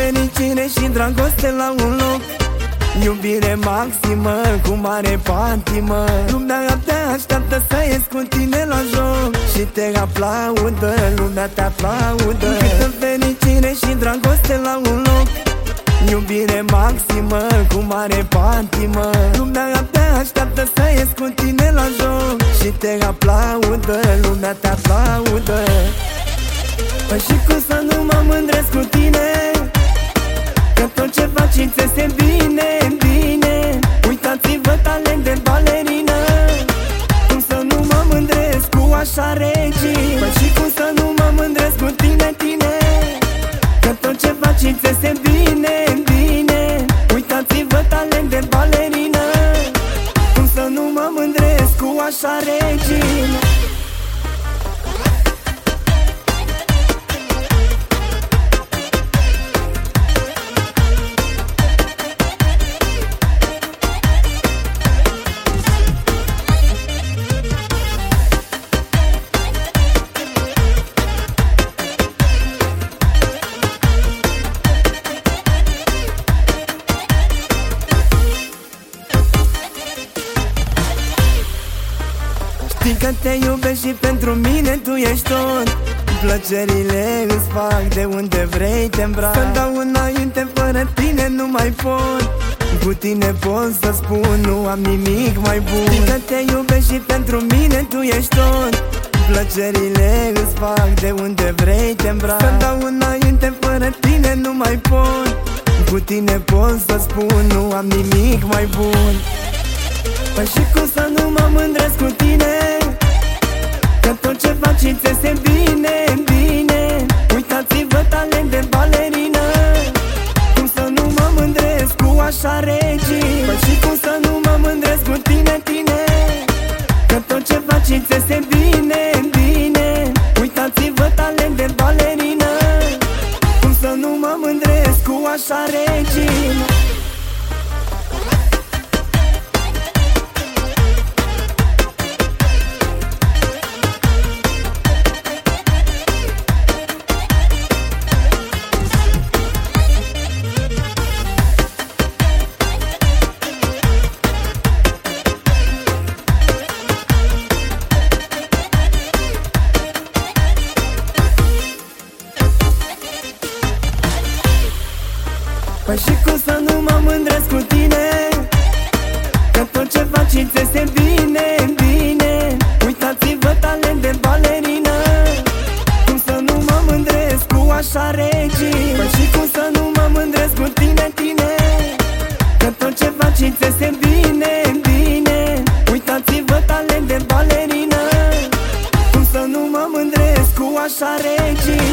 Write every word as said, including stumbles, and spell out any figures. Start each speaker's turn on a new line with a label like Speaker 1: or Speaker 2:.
Speaker 1: fericire și dragoste la un loc, iubire maximă cu mare patimă. Lumea te așteaptă să ies cu tine la joc și te aplaudă, lumea te aplaudă. Câtă fericire și dragoste la un loc, iubire maximă cu mare patimă. Lumea te așteaptă să ies cu tine la joc și te aplaudă, lumea te aplaudă. Păi și cum să nu mă mândresc cu tine, că tot ce faci îți este bine, bine. Uitați-vă, talent de balerină, cum să nu mă mândresc cu așa regii. Păi și cum să nu mă mândresc cu tine, tine, că tot ce faci îți este bine, bine. Uitați-vă, talent de balerină, cum să nu mă mândresc cu așa regii. Știi că te iubesc și pentru mine tu ești tot. Plăcerile îți fac de unde vrei te îmbrac. Să dau înainte, fără tine nu mai pot. Cu tine pot să spun, nu am nimic mai bun. Știi că te iubesc și pentru mine tu ești tot. Plăcerile îți fac de unde vrei te îmbrac. Să dau înainte, fără tine nu mai pot. Cu tine pot să spun, nu am nimic mai bun. Păi și cum să nu mă mândresc cu tine, că tot ce faci îți este bine, bine. Uitați-vă, talent de balerină, cum să nu mă mândresc cu așa regii. Păi și cum să nu mă mândresc cu tine, tine, că tot ce faci îți este bine, bine. Uitați-vă, talent de balerină, cum să nu mă mândresc cu așa regii. Păi și cum să nu mă mândresc cu tine, că tot ce faci îți este bine, bine. Uitați-vă, talent de balerină, cum să nu mă mândresc cu așa regii. Păi și cum să nu mă mândresc cu tine, tine, că tot ce faci îți este bine, bine. Uitați-vă, talent de balerină, cum să nu mă mândresc cu așa regii.